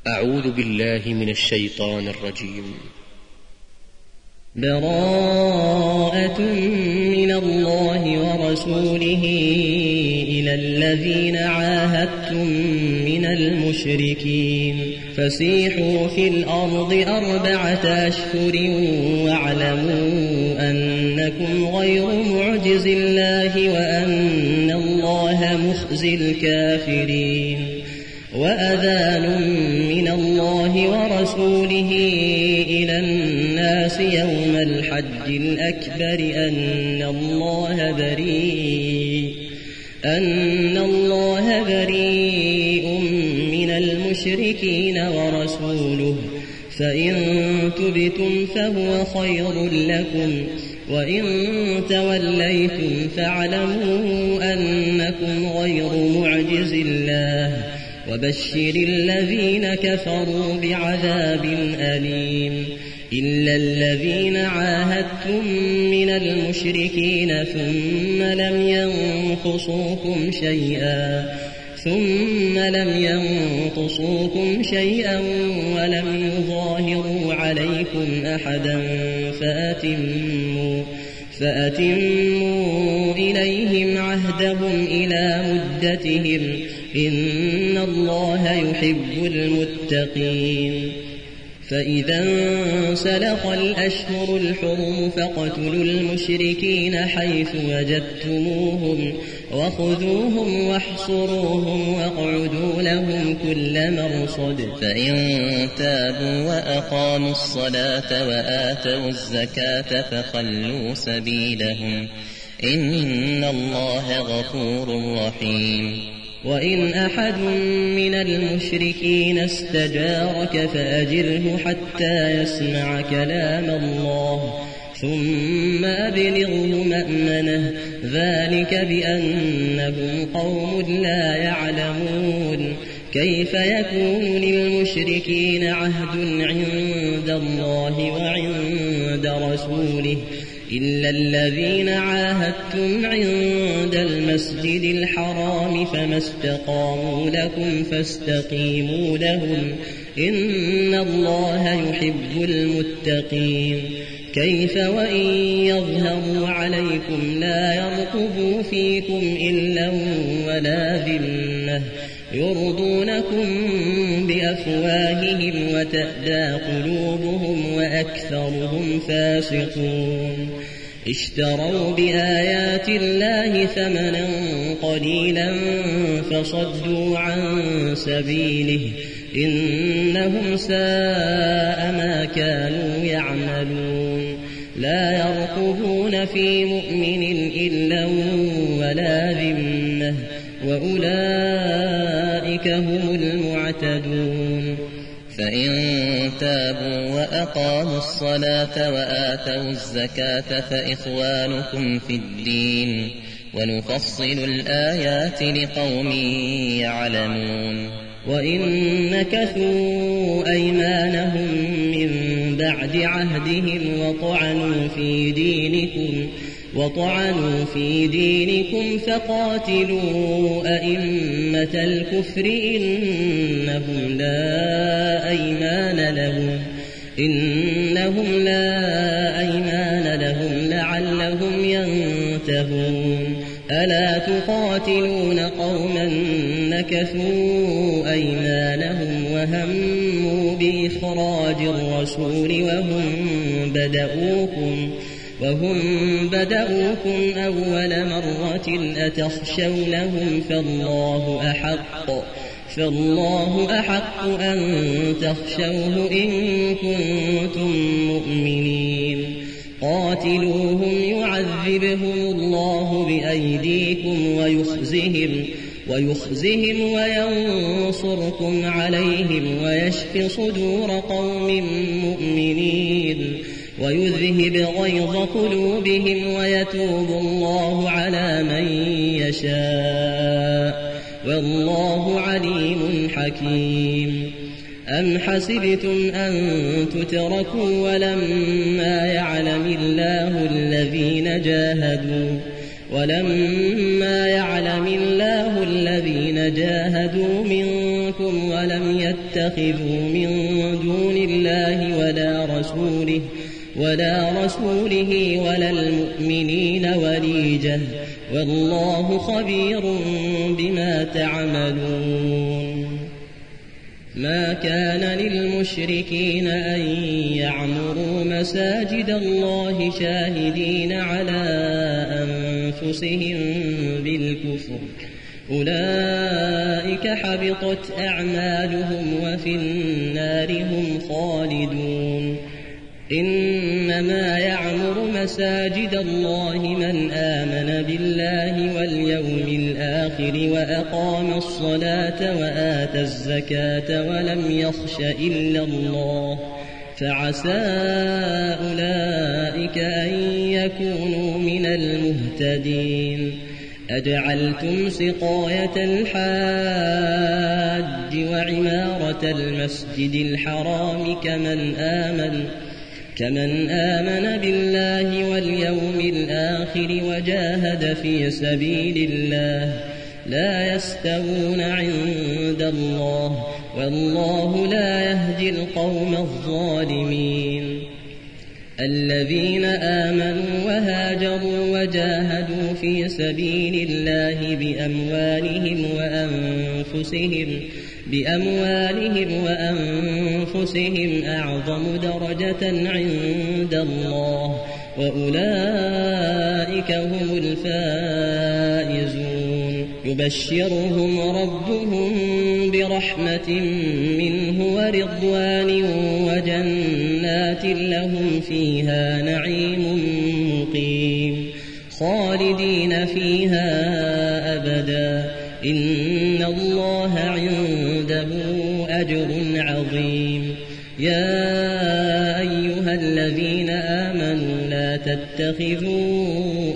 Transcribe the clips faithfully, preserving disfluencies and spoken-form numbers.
أعوذ بالله من الشيطان الرجيم. براءة من الله ورسوله إلى الذين عاهدتم من المشركين فسيحوا في الأرض أربعة أشهر واعلموا أنكم غير معجز الله وأن الله مخزي الكافرين. وأذان من الله ورسوله إلى الناس يوم الحج الأكبر أن الله بريء أن الله بريء من المشركين ورسوله فإن تبتم فهو خير لكم وإن توليتم فاعلموا أنكم غير معجز الله وبشر الذين كفروا بعذاب أليم. إلا الذين عاهدتم من المشركين ثم لم ينقصوكم شيئا ثم لم ينقصوكم شيئا ولم يظاهروا عليكم أحدا فأتموا فأتموا إليهم عهدهم إلى مدتهم إن الله يحب المتقين. فإذا انسلخ الأشهر الحرم فاقتلوا المشركين حيث وجدتموهم وخذوهم واحصروهم واقعدوا لهم كل مرصد. فإن تابوا وأقاموا الصلاة وآتوا الزكاة فخلوا سبيلهم إن الله غفور رحيم. وإن أحد من المشركين استجارك فأجره حتى يسمع كلام الله ثم أبلغه مأمنه ذلك بأنهم قوم لا يعلمون. كيف يكون للمشركين عهد عند الله وعند رسوله إلا الذين عاهدتم عند المسجد الحرام فما استقاموا لكم فاستقيموا لهم إن الله يحب المتقين. كيف وإن يظهروا عليكم لا يرقبوا فيكم إلا ولا ذمة يرضونكم بأفواههم وتأبى قلوبهم وأكثرهم فاسقون. اشتروا بآيات الله ثمنا قليلا فصدوا عن سبيله إنهم ساء ما كانوا يعملون. لا يرقبون في مؤمن إلا ولا ذمة وأولئك هم المعتدون. فإن تابوا وأقاموا الصلاة وآتوا الزكاة فإخوانكم في الدين ونفصل الآيات لقوم يعلمون. وإن نكثوا أيمانهم من بعد عهدهم وطعنوا في دينكم وطعنوا في دينكم فقاتلوا أئمة الكفر إنهم لا أيمان لهم إنهم لا أيمان لهم لعلهم ينتهون. ألا تقاتلون قوما نكثوا أيمانهم وهموا بإخراج الرسول وهم بدؤوكم وهم بدؤوكم أول مرة أتخشونهم فالله أحق فالله أحق أن تخشوه إن كنتم مؤمنين. قاتلوهم يعذبهم الله بأيديكم ويخزهم ويخزهم وينصركم عليهم ويشف صدور قوم مؤمنين ويذهب غيظ قلوبهم ويتوب الله على من يشاء والله عليم حكيم. أم حسبتم أن تتركوا ولما يعلم الله الذين جاهدوا ولما يعلم الله الذين جاهدوا منكم ولم يتخذوا من دون الله ولا رسوله ولا رسوله ولا المؤمنين وليجة والله خبير بما تعملون. ما كان للمشركين أن يعمروا مساجد الله شاهدين على أنفسهم بالكفر، أولئك حبطت أعمالهم وفي النار هم خالدون. إنما يعمر مساجد الله من آمن بالله واليوم الآخر وأقام الصلاة وآتى الزكاة ولم يخش إلا الله، فعسى أولئك أن يكونوا من المهتدين. أجعلتم سقاية الحاج وعمارة المسجد الحرام كمن آمن كمن آمن بالله واليوم الآخر وجاهد في سبيل الله لا يستوون عند الله، والله لا يهدي القوم الظالمين. الذين آمنوا وهاجروا وجاهدوا في سبيل الله بأموالهم وأنفسهم بأموالهم وأنفسهم أعظم درجة عند الله، وأولئك هم الفائزون. يبشرهم ربهم برحمة منه ورضوان وجنات لهم فيها نعيم مقيم خالدين فيها أبدا، إن الله عنده أجر عظيم. يا أيها الذين آمنوا لا تتخذوا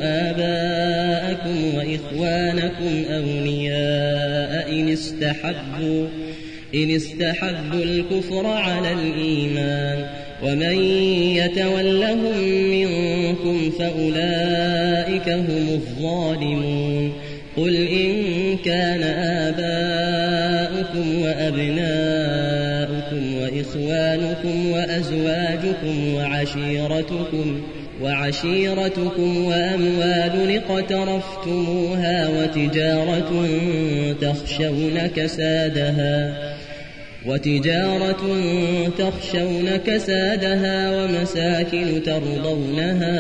آباءكم وإخوانكم أولياء إن استحبوا إن استحبوا الكفر على الإيمان، ومن يتولهم منكم فأولئك هم الظالمون. قل إن كان آباؤكم وأبناؤكم وإخوانكم وأزواجكم وعشيرتكم وعشيرتكم وأموال اقترفتموها وتجارة تخشون كسادها وتجارة تخشون كسادها ومساكن ترضونها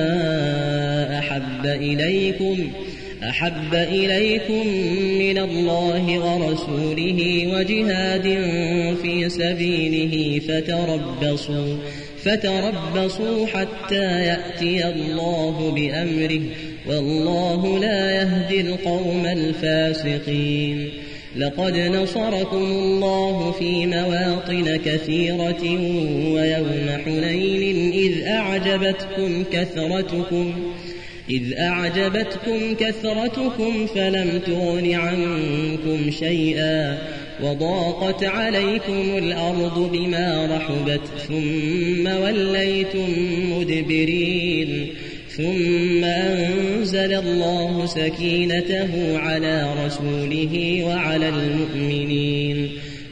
أحب إليكم أحب إليكم من الله ورسوله وجهاد في سبيله فتربصوا فتربصوا حتى يأتي الله بأمره، والله لا يهدي القوم الفاسقين. لقد نصركم الله في مواطن كثيرة ويوم حنين إذ أعجبتكم كثرتكم إذ أعجبتكم كثرتكم فلم تغن عنكم شيئا وضاقت عليكم الأرض بما رحبت ثم وليتم مدبرين، ثم أنزل الله سكينته على رسوله وعلى المؤمنين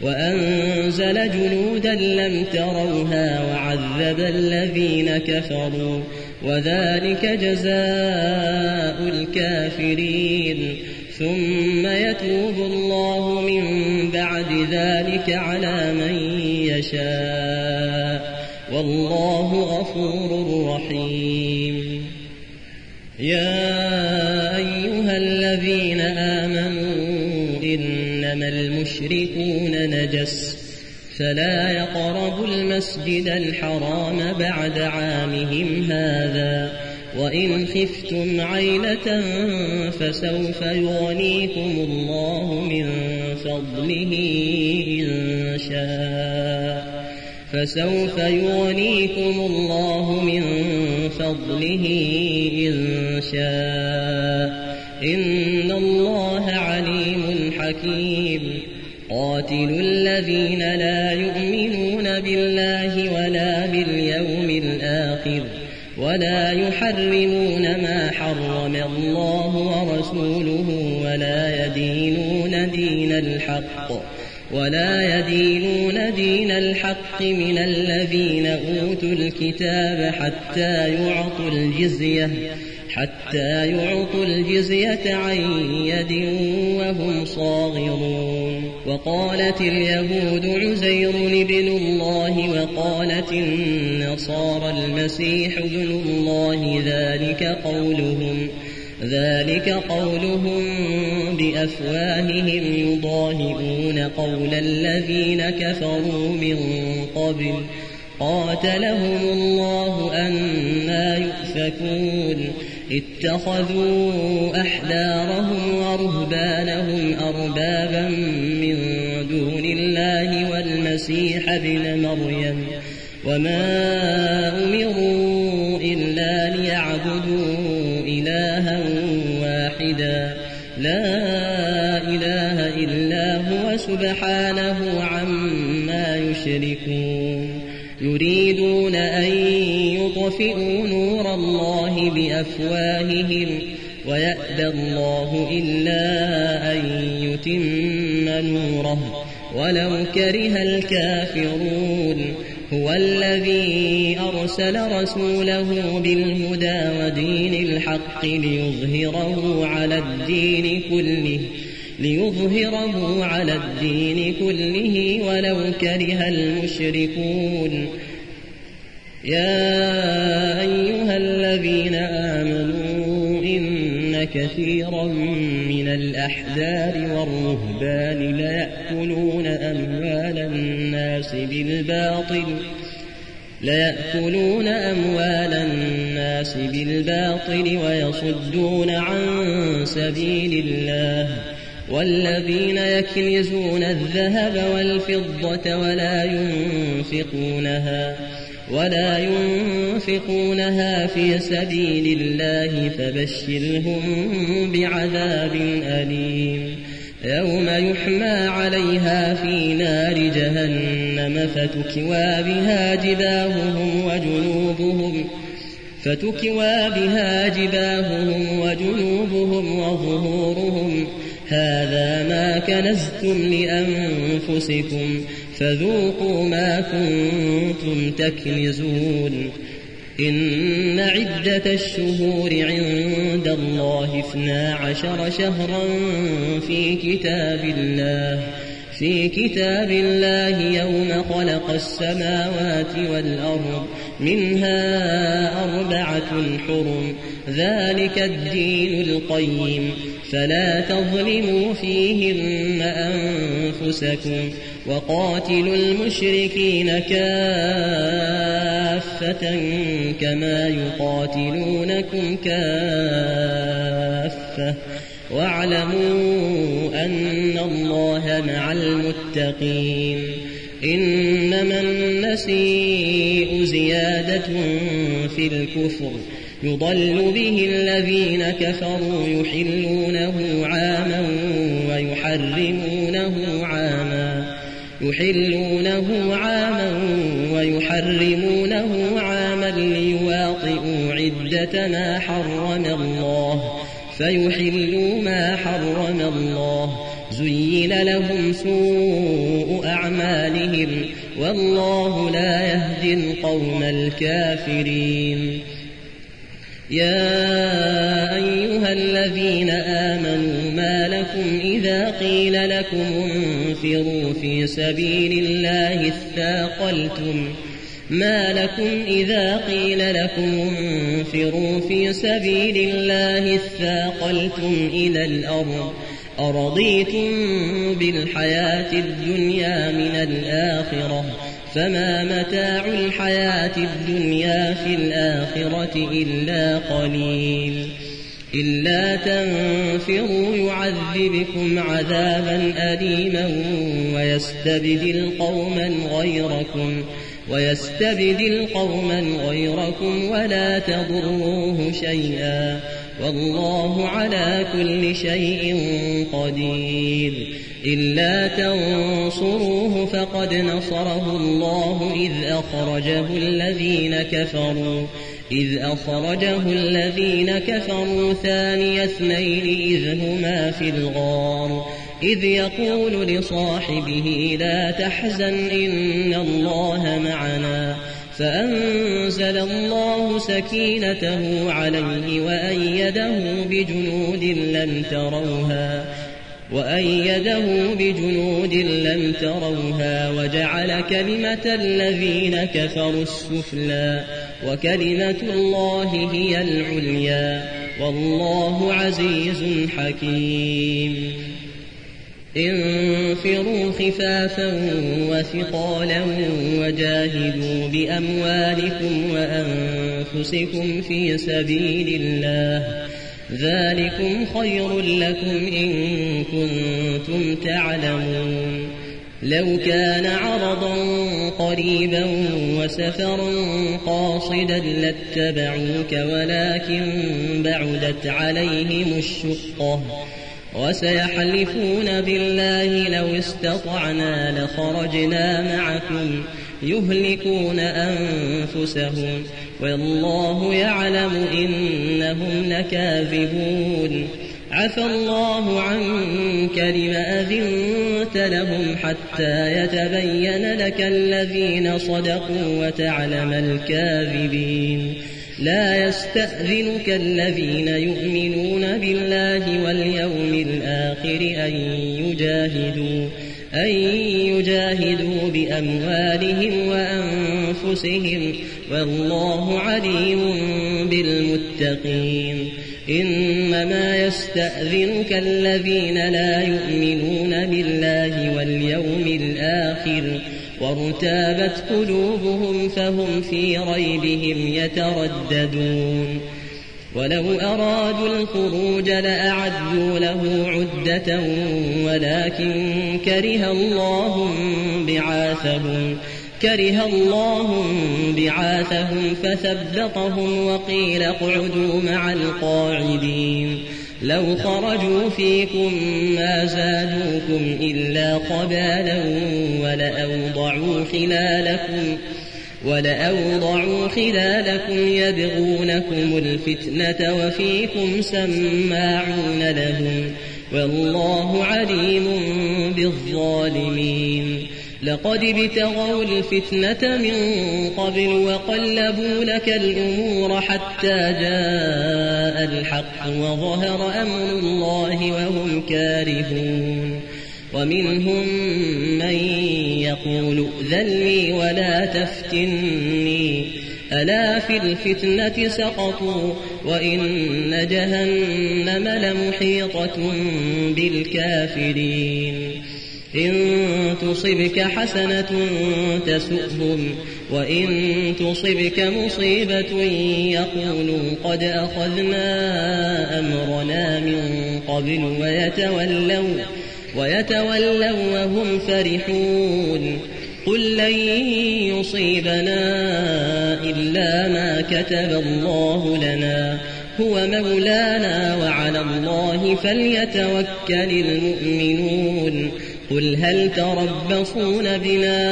وأنزل جنودا لم تروها وعذب الذين كفروا، وذلك جزاء الكافرين. ثم يتوب الله من بعد ذلك على من يشاء، والله غفور رحيم. يا أيها الذين آمنوا إنما المشركون نجس فلا يقربوا المسجد الحرام بعد عامهم هذا، وإن خفتم عيلة فسوف يغنيكم الله من فضله إن شاء فسوف يغنيكم الله من فضله إن شاء، إن الله عليم حكيم. قاتلوا الذين لا يؤمنون بالله ولا باليوم الآخر ولا يحرمون ما حرم الله ورسوله ولا يدينون دين الحق ولا يدينون دين الحق من الذين أوتوا الكتاب حتى يعطوا الجزية حتى يعطوا الجزية عن يد وهم صاغرون. وقالت اليهود عزير ابن الله وقالت النصارى المسيح ابن الله ذلك قولهم ذلك قولهم بأفواههم يضاهئون قول الذين كفروا من قبل قاتلهم الله أنى يؤفكون. اتخذوا أحبارهم ورهبانهم أربابا من دون الله والمسيح ابن مريم وما أمروا إلا ليعبدوا إلها واحدا لا إله إلا هو سبحانه عما يشركون. يريدون أن يطفئوا نور الله بأفواههم ويأبى الله إلا أن يتم نوره ولو كره الكافرون. هو الذي أرسل رسوله بالهدى ودين الحق ليظهره على الدين كله ليظهره على الدين كله ولو كره المشركون. يا أيها الذين آمنوا إن كثيرا من الأحبار والرهبان ليأكلون أموال الناس بالباطل ليأكلون أموال الناس بالباطل ويصدون عن سبيل الله. والذين يكنزون الذهب والفضة ولا ينفقونها ولا ينفقونها في سبيل الله فبشرهم بعذاب أليم. يوم يحمى عليها في نار جهنم فتكوى بها جباههم وجنوبهم فتكوى بها جباههم وجنوبهم وظهورهم هذا ما كنزتم لأنفسكم فذوقوا ما كنتم تكنزون. إن عدة الشهور عند الله اثنا عشر شهرا في كتاب الله في كتاب الله يوم خلق السماوات والأرض منها أربعة حرم ذلك الدين القيم فلا تظلموا فيهن أنفسكم وقاتلوا المشركين كافة كما يقاتلونكم كافة واعلموا أن الله مع المتقين. إنما النسيء زيادة في الكفر يضل به الذين كفروا يحلونه عاما ويحرمونه عاما يحلونه عاما ويحرمونه عاما ليواطئوا عدة ما حرم الله فيحلوا ما حرم الله. زين لهم سوء أعمالهم والله لا يهدي القوم الكافرين. يا أيها الذين آمنوا ما لكم إذا قيل لكم انفروا في سبيل الله اثاقلتم ما لكم إذا قيل لكم انفروا في سبيل الله اثاقلتم إلى الأرض أرضيتم بالحياة الدنيا من الآخرة فما متاع الحياة الدنيا في الآخرة إلا قليل. إلا تنفروا يعذبكم عذابا أليما ويستبدل قوما غيركم ويستبدل قوما غيركم ولا تضروه شيئا والله على كل شيء قدير. إلا تنصروه فقد نصره الله إذ أخرجه الذين كفروا إذ أخرجه الذين كفروا ثاني اثنين إذ هما في الغار إذ يقول لصاحبه لا تحزن إن الله معنا فأنزل الله سكينته عليه وأيده بجنود لم تروها وأيده بجنود لم تروها وجعل كلمة الذين كفروا السفلى وكلمة الله هي العليا والله عزيز حكيم انفروا خفافا وثقالا وجاهدوا بأموالكم وأنفسكم في سبيل الله ذلكم خير لكم إن كنتم تعلمون لو كان عرضا قريبا وسفرا قاصدا لاتبعوك ولكن بعدت عليهم الشقة وسيحلفون بالله لو استطعنا لخرجنا معكم يهلكون أنفسهم والله يعلم إنهم لكاذبون عفى الله عنك لم أذنت لهم حتى يتبين لك الذين صدقوا وتعلم الكاذبين لا يستأذنك الذين يؤمنون بالله واليوم الآخر أن يجاهدوا أن يجاهدوا بأموالهم وأنفسهم والله عليم بالمتقين إنما يستأذنك الذين لا يؤمنون بالله واليوم الآخر وارتابت قلوبهم فهم في ريبهم يترددون ولو أرادوا الخروج لأعدوا له عدة ولكن كره الله بعاثهم كره الله بعاثهم فثبطهم وقيل اقعدوا مع القاعدين لو خرجوا فيكم ما زادوكم إلا خبالا ولأوضعوا خلالكم ولأوضعوا خلالكم يبغونكم الفتنة وفيكم سماعون لهم والله عليم بالظالمين لقد ابتغوا الفتنة من قبل وقلبوا لك الأمور حتى جاء الحق وظهر أمر الله وهم كارهون ومنهم من يقول ائذن لي ولا تفتني ألا في الفتنة سقطوا وإن جهنم لمحيطة بالكافرين إن تصبك حسنة تسؤهم وإن تصبك مصيبة يقولوا قد أخذنا أمرنا من قبل ويتولوا ويتولوا وهم فرحون قل لن يصيبنا إلا ما كتب الله لنا هو مولانا وعلى الله فليتوكل المؤمنون قل هل تربصون بنا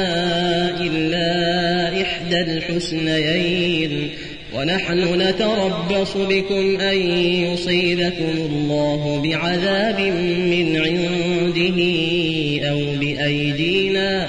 إلا إحدى الحسنيين ونحن نتربص بكم أن يصيبكم الله بعذاب من عنده أو بأيدينا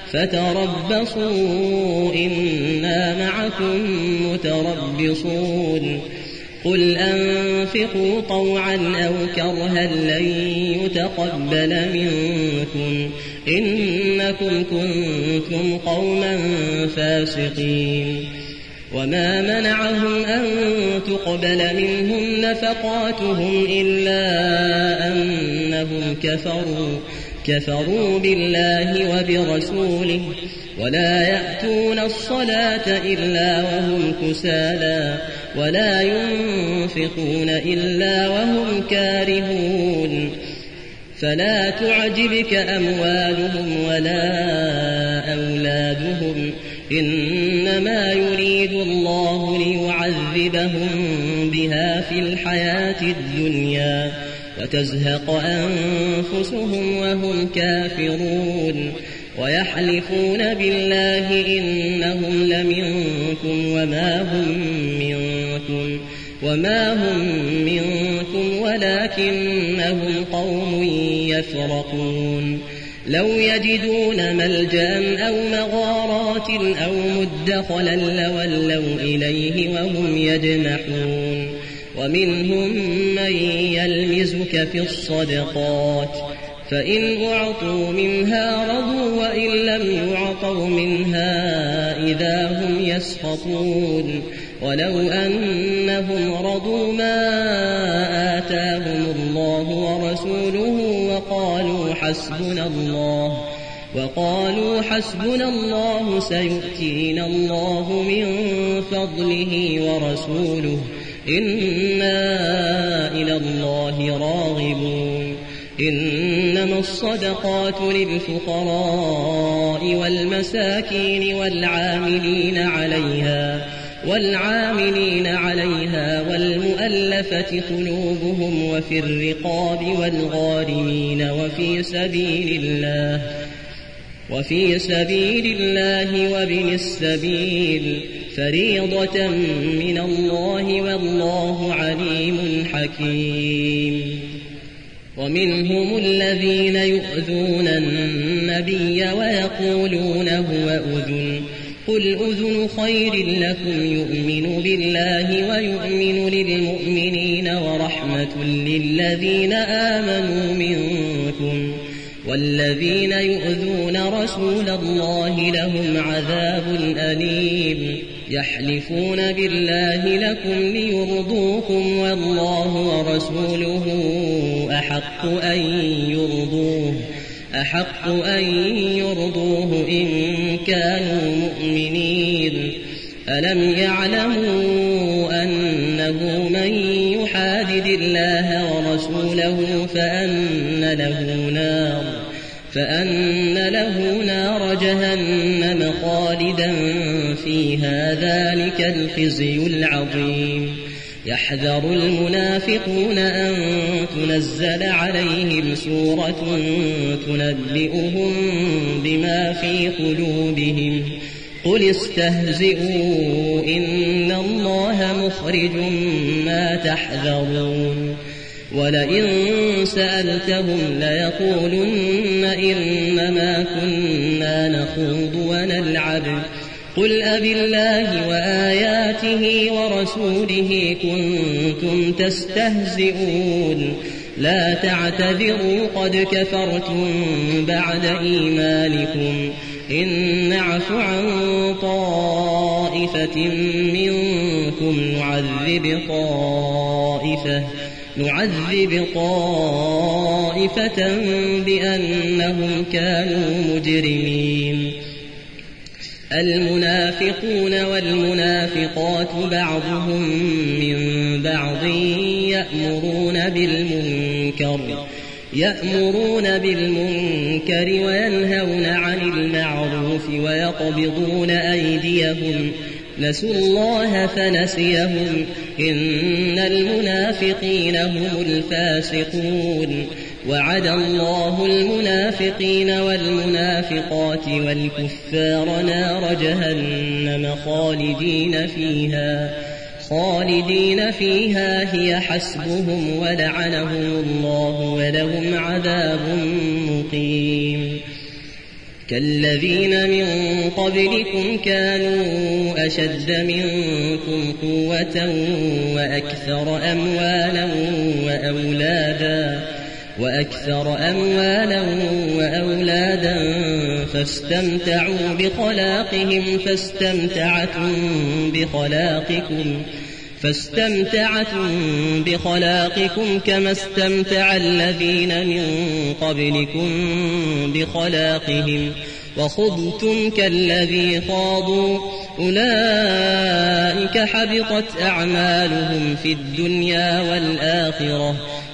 فتربصوا إنا معكم متربصون قل أنفقوا طوعا أو كرها لن يتقبل منكم إنكم كنتم قوما فاسقين وما منعهم أن تقبل منهم نفقاتهم إلا أنهم كفروا كفروا بالله وبرسوله ولا يأتون الصلاة إلا وهم كسالى ولا ينفقون إلا وهم كارهون فلا تعجبك أموالهم ولا أولادهم إنما يريد الله ليعذبهم بها في الحياة الدنيا وتزهق أنفسهم وهم كافرون ويحلفون بالله إنهم لمنكم وما هم منكم وما هم منكم ولكنهم قوم يفرقون لو يجدون ملجأ أو مغارات أو مدخلا لولوا إليه وهم يجمحون ومنهم من يلمزك في الصدقات فإن أعطوا منها رضوا وإن لم يعطوا منها إذا هم يسخطون ولو أنهم رضوا ما آتاهم الله ورسوله وقالوا حسبنا الله وقالوا حسبنا الله سيؤتينا الله من فضله ورسوله إنا إلى الله راغبون إنما الصدقات للفقراء والمساكين والعاملين عليها والعاملين عليها والمؤلفة قلوبهم وفي الرقاب والغارمين وفي سبيل الله وفي سبيل الله وابن السبيل فريضة من الله والله عليم حكيم ومنهم الذين يؤذون النبي ويقولون هو أذن قل أذن خير لكم يؤمن بالله ويؤمن للمؤمنين ورحمة للذين آمنوا منكم والذين يؤذون رسول الله لهم عذاب أليم يحلفون بالله لكم ليرضوكم والله ورسوله أحق أن يرضوه أحق أن يرضوه إن كانوا مؤمنين ألم يعلموا أنه من يحادد الله ورسوله فأن له نار فأن له نار جهنم خالدا فيها ذلك الخزي العظيم يحذر المنافقون أن تنزل عليهم سورة تنبئهم بما في قلوبهم قل استهزئوا إن الله مخرج ما تحذرون ولئن سألتهم ليقولن إنما كنا نخوض ونلعب قل أبالله وآياته ورسوله كنتم تستهزئون لا تعتذروا قد كفرتم بعد إيمانكم إن نعف عن طائفة منكم نعذب طائفة نعذب طائفة بأنهم كانوا مجرمين المنافقون والمنافقات بعضهم من بعض يأمرون بالمنكر يأمرون بالمنكر وينهون عن المعروف ويقبضون أيديهم نسوا الله فنسيهم إن المنافقين هم الفاسقون وعد الله المنافقين والمنافقات والكفار نار جهنم خالدين فيها خالدين فيها هي حسبهم ولعنهم الله ولهم عذاب مقيم كالذين من قبلكم كانوا أشد منكم قوة وأكثر أموالا وأولادا وأكثر أموالا وأولادا فاستمتعوا بخلاقهم فاستمتعتم بخلاقكم فاستمتعتم بخلاقكم كما استمتع الذين من قبلكم بخلاقهم وخضتم كالذي خاضوا أولئك حبطت أعمالهم في الدنيا والآخرة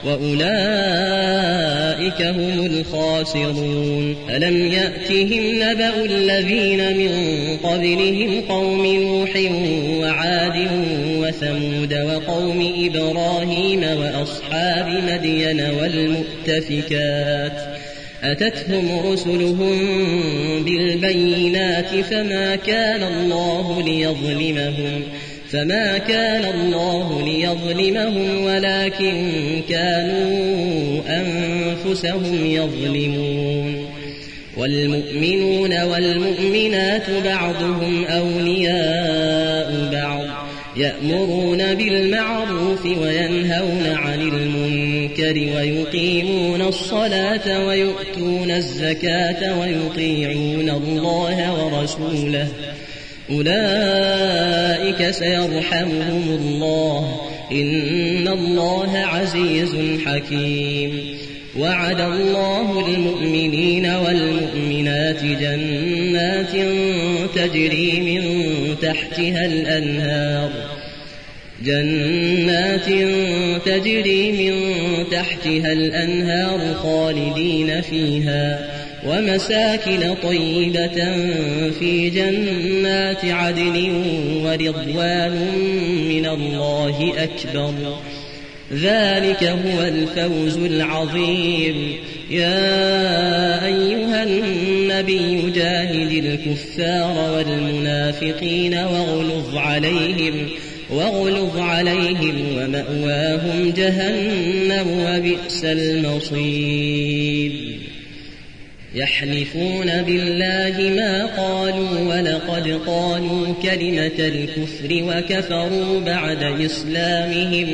وأولئك هم الخاسرون ألم يأتهم نبأ الذين من قبلهم قوم نوح وعاد وثمود وقوم إبراهيم وأصحاب مدين والمؤتفكات أتتهم رسلهم بالبينات فما كان الله ليظلمهم فما كان الله ليظلمهم ولكن كانوا أنفسهم يظلمون والمؤمنون والمؤمنات بعضهم أولياء بعض يأمرون بالمعروف وينهون عن المنكر ويقيمون الصلاة ويؤتون الزكاة ويطيعون الله ورسوله أولئك سيرحمهم الله إن الله عزيز حكيم وعد الله المؤمنين والمؤمنات جنات تجري من تحتها الأنهار جنات تجري من تحتها الأنهار خالدين فيها ومساكن طيبة في جنات عدن ورضوان من الله أكبر ذلك هو الفوز العظيم يا أيها النبي جاهد الكفار والمنافقين واغلظ عليهم واغلظ عليهم ومأواهم جهنم وبئس المصير يحلفون بالله ما قالوا ولقد قالوا كلمة الكفر وكفروا بعد إسلامهم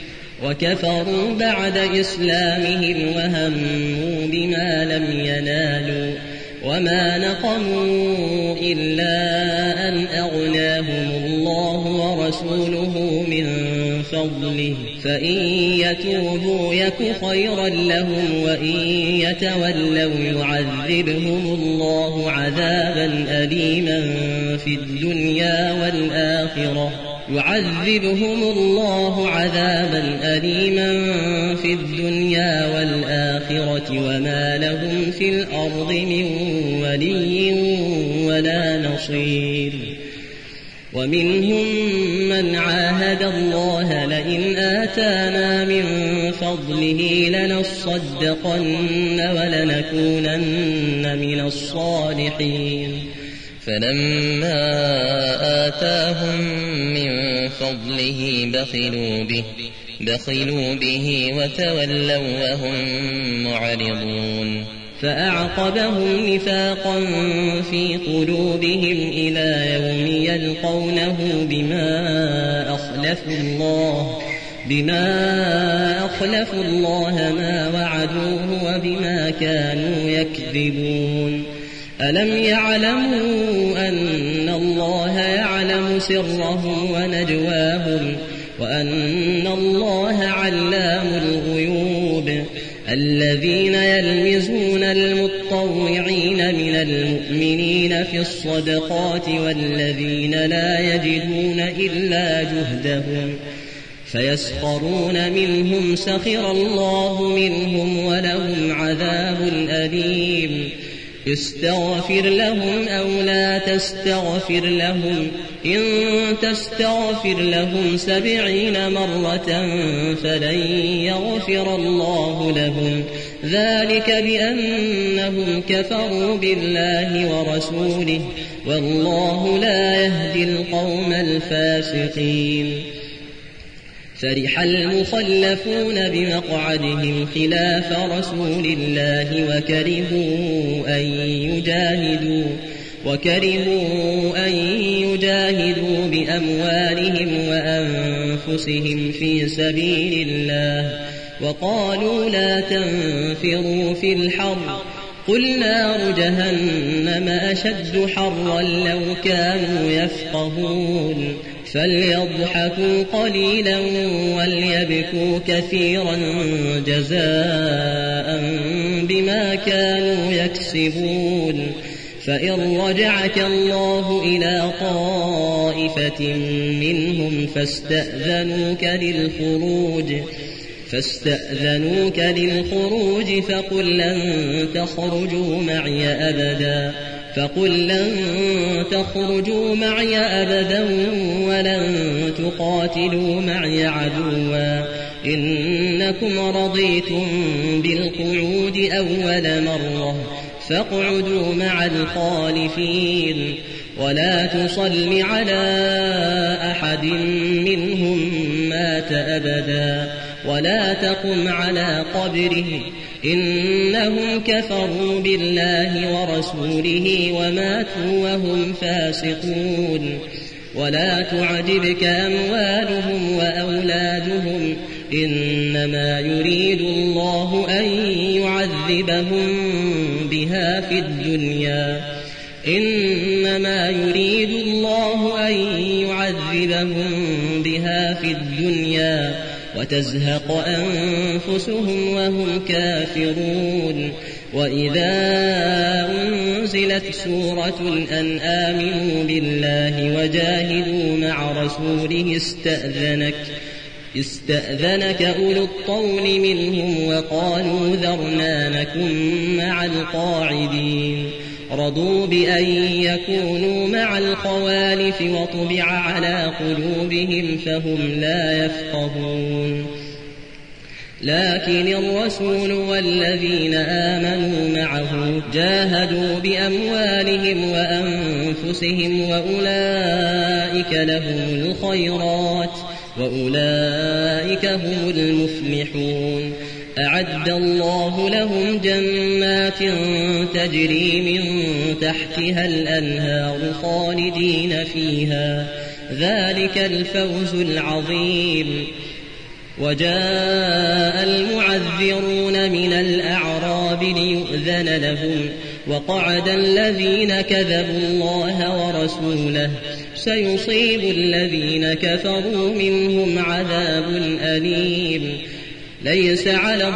وكفروا بعد إسلامهم وهموا بما لم ينالوا وما نقموا إلا أن أغناهم الله ورسوله من فضله فإن يتوبوا يك خيرا لهم وإن يتولوا يعذبهم الله عذابا أليما في الدنيا والآخرة يعذبهم الله عذابا أليما في الدنيا والآخرة وما لهم في الأرض من ولي ولا نصير ومنهم من عاهد الله لئن آتانا من فضله لنصدقن ولنكونن من الصالحين فلما آتاهم من فضله بخلوا به بخلوا به وتولوا وهم معرضون فأعقبهم نفاقا في قلوبهم إلى يوم يلقونه بما أخلفوا الله بما أخلفوا الله ما وعدوه وبما كانوا يكذبون ألم يعلموا أن الله يعلم سرهم ونجواهم وأن الله علام الغيوب الذين يلمزون المتطوعين من المؤمنين في الصدقات والذين لا يجدون إلا جهدهم فيسخرون منهم سخر الله منهم ولهم عذاب أليم استغفر لهم أو لا تستغفر لهم إن تستغفر لهم سبعين مرة فلن يغفر الله لهم ذلك بأنهم كفروا بالله ورسوله والله لا يهدي القوم الفاسقين فرح المخلفون بمقعدهم خلاف رسول الله وكرهوا أن يجاهدوا وكرهوا أن يجاهدوا بأموالهم وأنفسهم في سبيل الله وقالوا لا تنفروا في الحر قل نار جهنم أشد حرا لو كانوا يفقهون فليضحكوا قليلا وليبكوا كثيرا جزاء بما كانوا يكسبون فإن رجعك الله إلى طائفة منهم فاستأذنوك للخروج فاستأذنوك للخروج فقل لن تخرجوا معي أبدا فقل لن تخرجوا معي أبدا ولن تقاتلوا معي عدوا إنكم رضيتم بالقعود أول مرة فاقعدوا مع الخالفين ولا تصل على أحد منهم مات أبدا ولا تقم على قبره إنهم كفروا بالله ورسوله وماتوا وهم فاسقون ولا تعجبك أموالهم وأولادهم إنما يريد الله أن يعذبهم بها في الدنيا إنما يريد الله أن يعذبهم بها في الدنيا وتزهق أنفسهم وهم كافرون وإذا أنزلت سورة أن آمنوا بالله وجاهدوا مع رسوله استأذنك استأذنك أولو الطول منهم وقالوا ذرنا نكن مع القاعدين رضوا بأن يكونوا مع الخوالف وطبع على قلوبهم فهم لا يفقهون لكن الرسول والذين آمنوا معه جاهدوا بأموالهم وأنفسهم وأولئك لهم الخيرات وأولئك هم المفلحون أعد الله لهم جنات تجري من تحتها الأنهار خالدين فيها ذلك الفوز العظيم وجاء المعذرون من الأعراب ليؤذن لهم وقعد الذين كذبوا الله ورسوله سيصيب الذين كفروا منهم عذاب أليم ليس على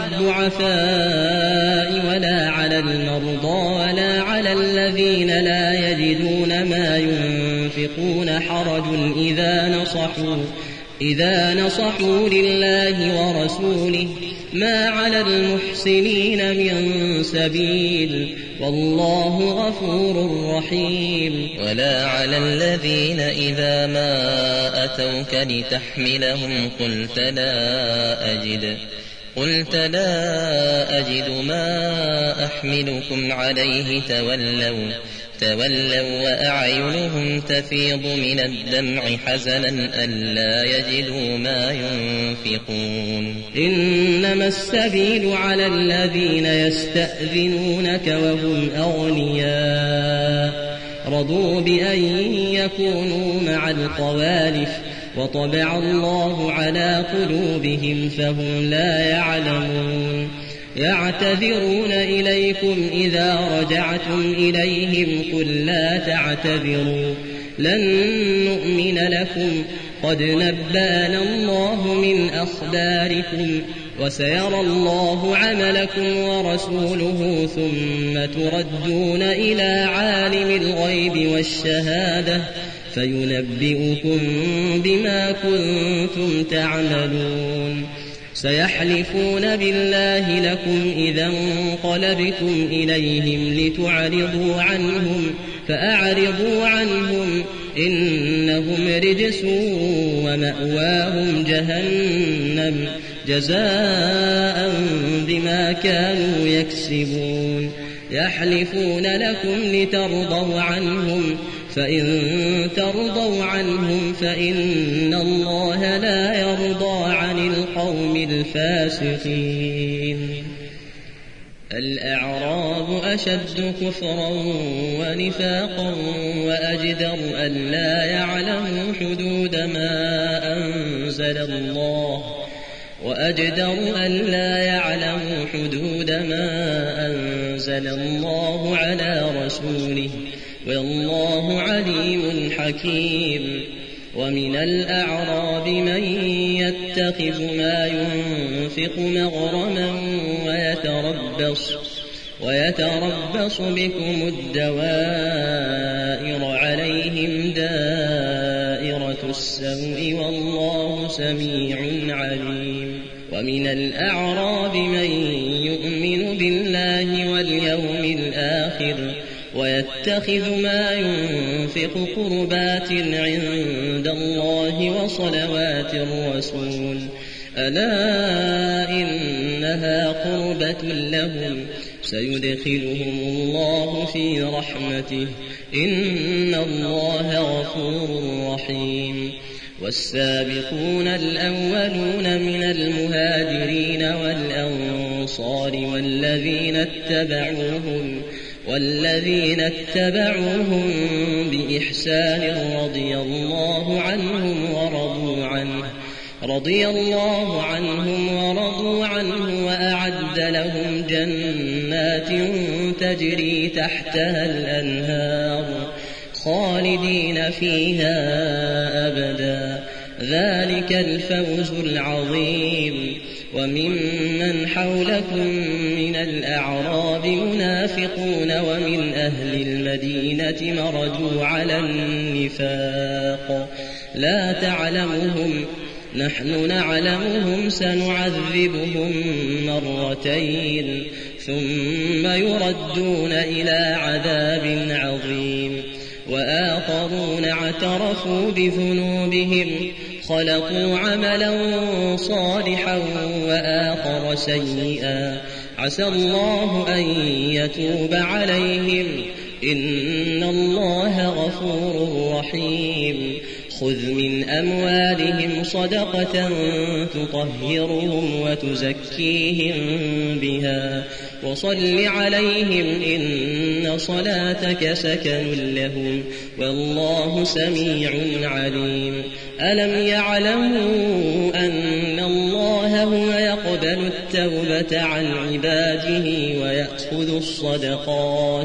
الضعفاء ولا على المرضى ولا على الذين لا يجدون ما ينفقون حرج إذا نصحوا إذا نصحوا لله ورسوله ما على المحسنين من سبيل والله غفور رحيم ولا على الذين إذا ما أتوك لتحملهم قلت لا أجد قلت لا أجد ما أحملكم عليه تولوا تولوا وأعينهم تفيض من الدمع حزنا ألا يجدوا ما ينفقون إنما السبيل على الذين يستأذنونك وهم أغنياء رضوا بأن يكونوا مع الخوالف وطبع الله على قلوبهم فهم لا يعلمون يعتذرون إليكم إذا رجعتم إليهم قل لا تعتذروا لن نؤمن لكم قد نبأنا الله من أخباركم وسيرى الله عملكم ورسوله ثم تردون إلى عالم الغيب والشهادة فينبئكم بما كنتم تعملون سيحلفون بالله لكم إذا انقلبتم إليهم لتعرضوا عنهم فأعرضوا عنهم إنهم رجس ومأواهم جهنم جزاء بما كانوا يكسبون يحلفون لكم لترضوا عنهم فإن ترضوا عنهم فإن الله لا يرضى عن القوم الفاسقين الأعراب أشد كفرا ونفاقا وأجدر أن لا يعلموا حدود ما أنزل الله وأجدر أن لا يعلموا حدود ما أنزل الله على رسوله والله عليم حكيم ومن الأعراب من يتخذ ما ينفق مغرما ويتربص ويتربص بكم الدوائر عليهم دائرة السوء والله سميع عليم ومن الأعراب من يؤمن بالله واليوم الآخر ويتخذ ما ينفق قربات عند الله وصلوات الرسول ألا إنها قربة لهم سيدخلهم الله في رحمته إن الله غفور رحيم والسابقون الأولون من المهاجرين والأنصار والذين اتبعوهم والذين اتبعوهم بإحسان رضي الله عنهم ورضوا عنه رضي الله عنهم ورضوا عنه وأعد لهم جنات تجري تحتها الأنهار خالدين فيها أبدا ذلك الفوز العظيم وممن حولكم من الأعراب منافقون ومن أهل المدينة مردوا على النفاق لا تعلمهم نحن نعلمهم سنعذبهم مرتين ثم يردون إلى عذاب عظيم وآخرون اعترفوا بذنوبهم خلقوا عملا صالحا وآخر سيئا عسى الله أن يتوب عليهم إن الله غفور رحيم خذ من أموالهم صدقة تطهرهم وتزكيهم بها وصل عليهم إن صلاتك سكن لهم والله سميع عليم ألم يعلموا أن الله هو يقبل التوبة عن عباده ويأخذ الصدقات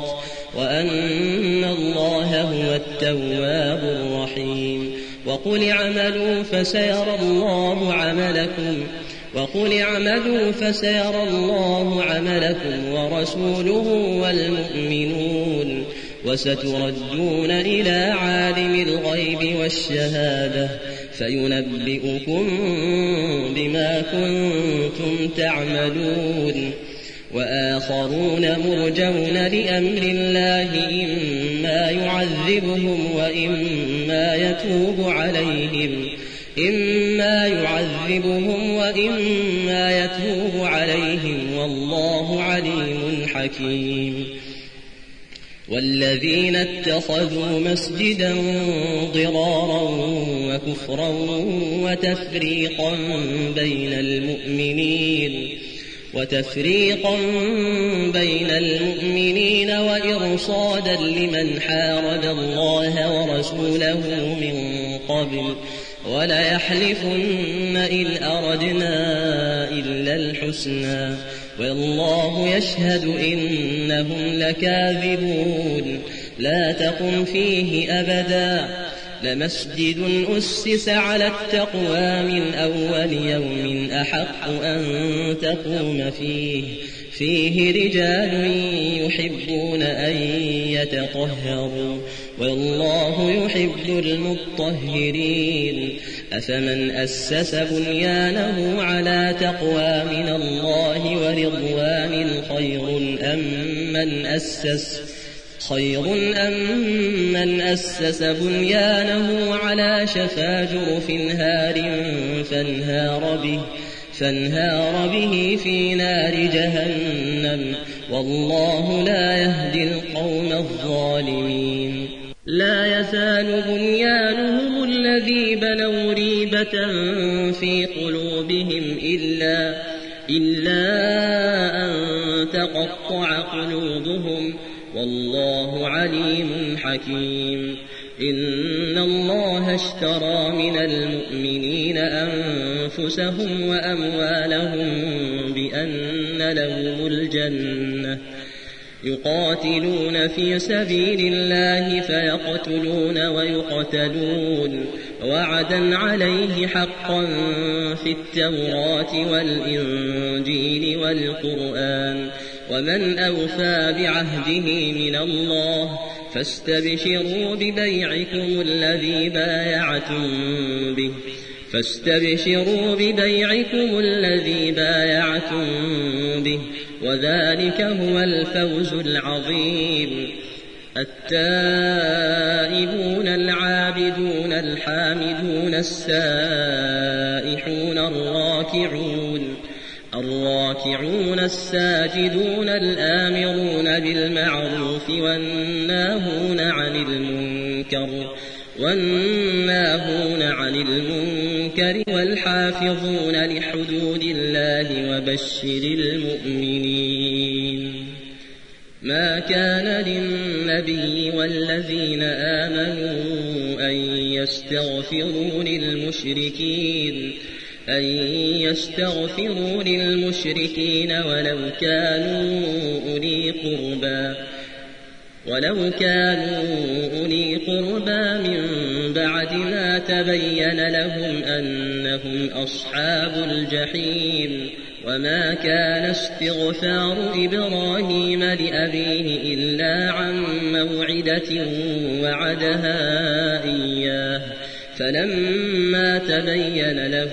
وأن الله هو التواب الرحيم وقل اعملوا فسيرى الله عملكم وقل اعملوا فسيرى الله عملكم ورسوله والمؤمنون وستردون إلى عالم الغيب والشهادة فينبئكم بما كنتم تعملون وآخرون مرجون لأمر الله إما يعذبهم وإما يتوب عليهم إما يعذبهم وإما يتوب عليهم والله عليم حكيم والذين اتخذوا مسجدا ضرارا وكفرا وتفريقا بين المؤمنين وتفريقا بين المؤمنين وإرصادا لمن حارب الله ورسوله من قبل وليحلفن إن أردنا إلا الحسنى والله يشهد إنهم لكاذبون لا تقم فيه أبدا لمسجد أسس على التقوى من أول يوم أحق أن تقوم فيه فيه رجال يحبون أن يتطهروا والله يحب المطهرين أفمن أسس بنيانه على تقوى من الله ورضوان خير أم من أسس خير أم من أسس بنيانه على شفا جرف هار فانهار به فانهار به في نار جهنم والله لا يهدي القوم الظالمين لا يزال بنيانهم الذي بنوا ريبة في قلوبهم إلا, إلا أن تقطع قلوبهم والله عليم حكيم إن الله اشترى من المؤمنين أنفسهم وأموالهم بأن لهم الجنة يقاتلون في سبيل الله فيقتلون ويقتلون وعدا عليه حقا في التوراة والإنجيل والقرآن ومن أوفى بعهده من الله فاستبشروا ببيعكم الذي بايعتم به فاستبشروا ببيعكم الذي بايعتم به وذلك هو الفوز العظيم التائبون العابدون الحامدون السائحون الراكعون الراكعون الساجدون الآمرون بالمعروف والناهون عن المنكر والناهون عن المنكر والحافظون لحدود الله وبشر المؤمنين. ما كان للنبي والذين آمنوا أن يستغفروا للمشركين أن يستغفروا للمشركين ولو كانوا أولي قربى ولو كانوا أولي قربى من بعد ما تبين لهم أنهم أصحاب الجحيم. وما كان استغفار إبراهيم لأبيه إلا عن موعدة وعدها إياه فلما تبين له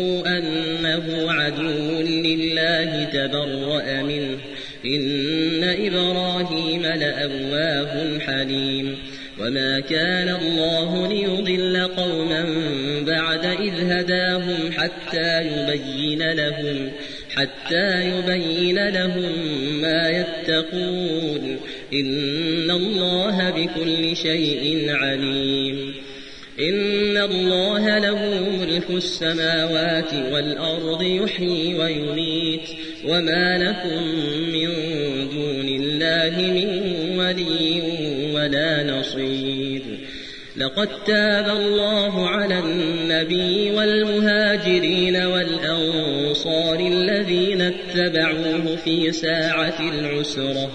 أنه عدو لله تبرأ منه إن إبراهيم لأواه حليم. وما كان الله ليضل قوما بعد إذ هداهم حتى يبين لهم حتى يبين لهم ما يتقون إن الله بكل شيء عليم. إن الله له ملك السماوات والأرض يحيي ويميت وما لكم من دون الله من ولي ولا نصير. لقد تاب الله على النبي والمهاجرين والأنصار الذين اتبعوه في ساعة العسرة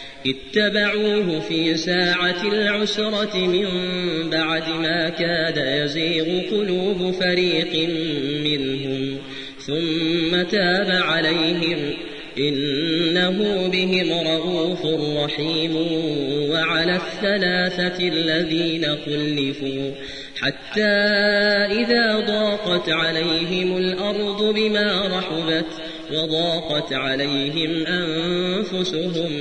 اتبعوه في ساعة العسرة من بعد ما كاد يزيغ قلوب فريق منهم ثم تاب عليهم إنه بهم رءوف رحيم. وعلى الثلاثة الذين خلفوا حتى إذا ضاقت عليهم الأرض بما رحبت وضاقت عليهم أنفسهم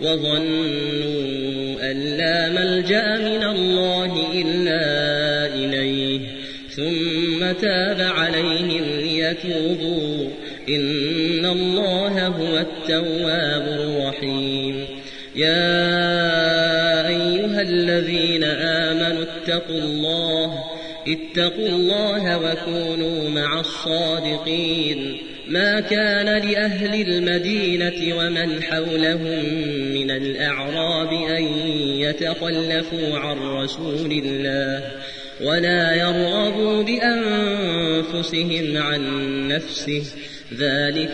وظنوا أن لا ملجأ من الله إلا إليه ثم تاب عليهم ليتوبوا إن الله هو التواب الرحيم. يا أيها الذين آمنوا اتقوا الله اتقوا الله وكونوا مع الصادقين. ما كان لأهل المدينة ومن حولهم من الأعراب أن يتخلفوا عن رسول الله ولا يرغبوا بأنفسهم عن نفسه ذلك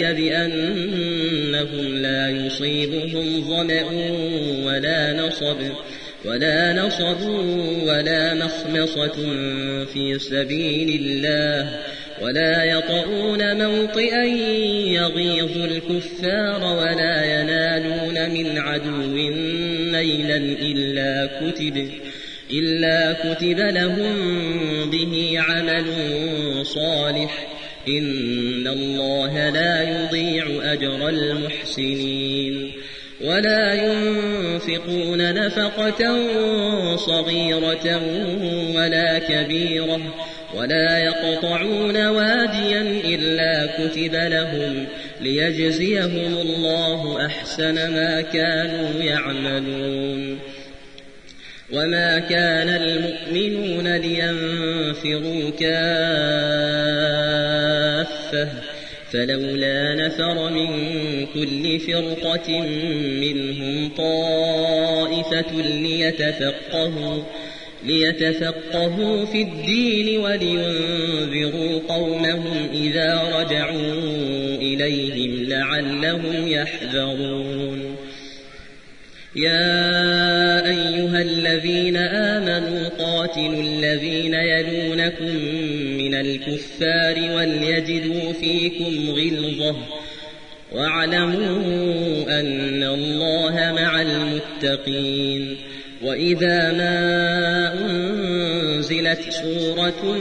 بأنهم لا يصيبهم ظمأ ولا نصب ولا نصب ولا مخمصة في سبيل الله ولا يطؤون موطئا يغيظ الكفار ولا ينالون من عدو نيلا إلا كتب إلا كتب لهم به عمل صالح إن الله لا يضيع أجر المحسنين. ولا ينفقون نفقة صغيرة ولا كبيرة ولا يقطعون واديا إلا كتب لهم ليجزيهم الله أحسن ما كانوا يعملون. وما كان المؤمنون لينفروا كافة فلولا نفر من كل فرقة منهم طائفة ليتفقهوا ليتفقهوا في الدين ولينذروا قومهم إذا رجعوا إليهم لعلهم يحذرون. يا أيها الذين آمنوا قاتلوا الذين يلونكم من الكفار وليجدوا فيكم غلظة واعلموا أن الله مع المتقين. وإذا ما أنزلت سورة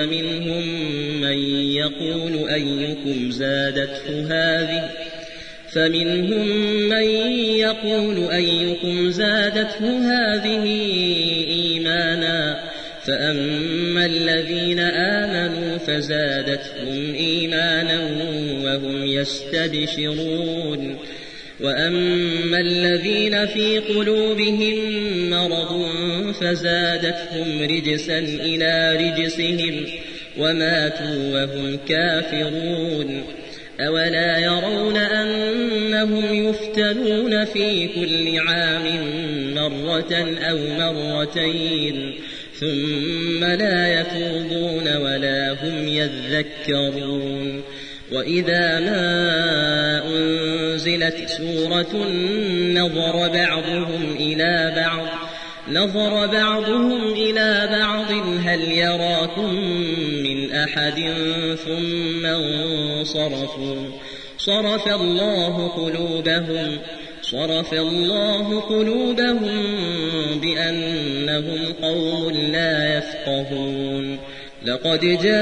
فمنهم من يقول أيكم زادته هذه فمنهم من يقول أيكم زادته هذه إيمانا فأما الذين آمنوا فزادتهم إيمانا وهم يستبشرون وأما الذين في قلوبهم مرض فزادتهم رجسا إلى رجسهم وماتوا وهم كافرون أولا يرون أنهم يفتنون في كل عام مرة أو مرتين ثم لا يتوبون ولا هم يذكرون وإذا ما أنزلت سورة نظر بعضهم إلى بعض نظر بعضهم إلى بعض هل يراكم من أحد ثم انصرفوا صرف الله قلوبهم صرف الله قلوبهم بأنهم قوم لا يفقهون لقد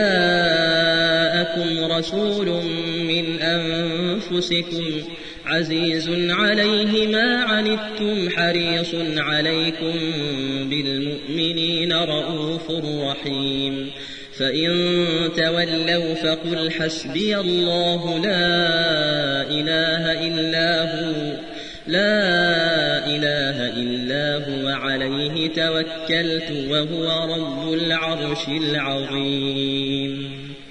جاءكم رسول من أنفسكم عزيز عليه ما عنتم حريص عليكم بالمؤمنين رؤوف رحيم فإن تولوا فقل حسبي الله لا إله إلا هو لا إله إلا هو عليه توكلت وهو رب العرش العظيم.